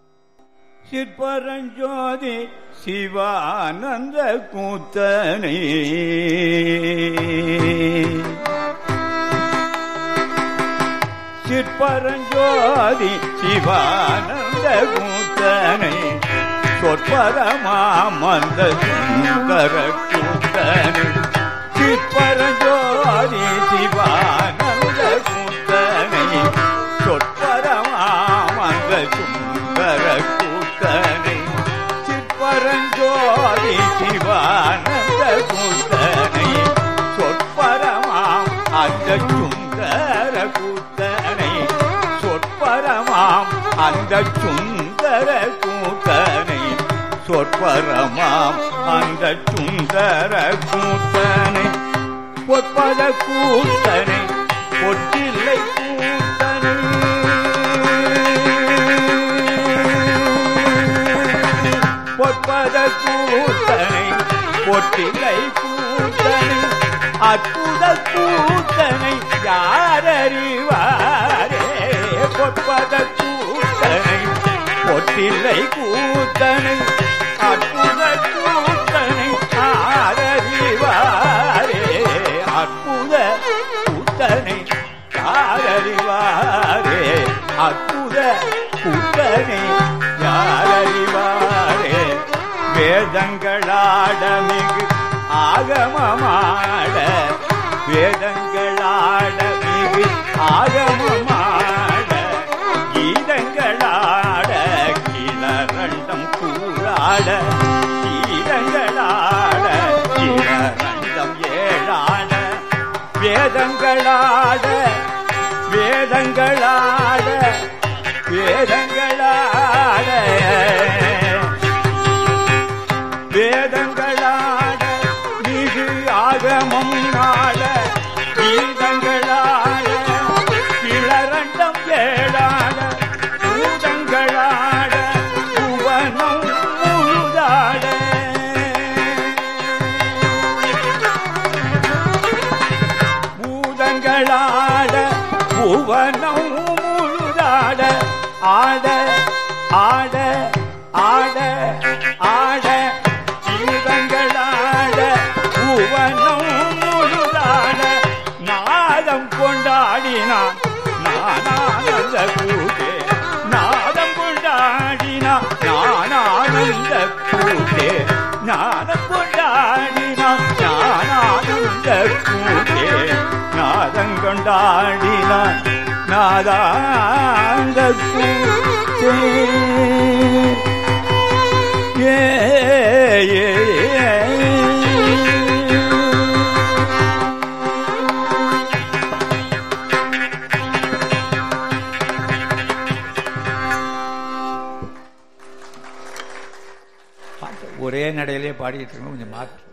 சிற்பரஞ்சோதி சிவானந்த கூத்தனை சிற்பரஞ்சோதி சிவானந்த கூத்தனை சொற்பரமாமந்த சுந்தர கூத்தனை சிற்பரஞ்சோதி சிவானந்த கூத்தனை சொற்பரமாமந்த சுந்தர கூத்தனை சிற்பரஞ்சோதி சிவானந்த கூத்தனை சொற்பரமாம் அந்த சுந்தர கூத்தனை சொற்பரமாம் அந்த சுந்தர கூத்தனை சொற்பரமாம் அந்த சுந்தர கூத்தனை பொற்பத கூத்தனை பொற்றில்லை கூத்தனை பொற்பத கூத்தனை பொற்றில்லை கூத்தனை அற்புத கூத்தனை யாரறிவாரே பொற்பத கூத்தனை பொற்றில்லை கூத்தனை அற்புத கூத்தனை யாரறிவாரே அற்புத கூத்தனை யாரறிவாரே அற்புத கூத்தனை யாரறிவாரே வேதங்களாட மிகு ஆகமமாட வேதங்களாட மிகு ஆகமமாட கீதங்களாட கிளரண்டம் கூறாட கீதங்களாட கிளரண்டம் ஏழாட வேதங்களாட வேதங்களாட வேதங்களாட வேதங்களாட மிகு ஆகமம் நாட கீதங்களாட கிளரண்டம் ஏழாட பூதங்களாட புவனம் முழுதாட பூதங்களாட புவனம் முழுதாட ஆட ஆட ஆட ஆட கீதங்களாட புவனம் முழுதாட நாதம் கொண்டாடினான் நானானந்த கூட்டே நாதம் கொண்டாடினான் நானானந்த கூட்டே நாதம் கொண்டாடினான் நானானந்த கூட்டே நாதம் கொண்டாடினான் நாதாந்த கூட்டே ஒரே நடையிலே பாடிட்டு இருக்கணும். கொஞ்சம் மாற்று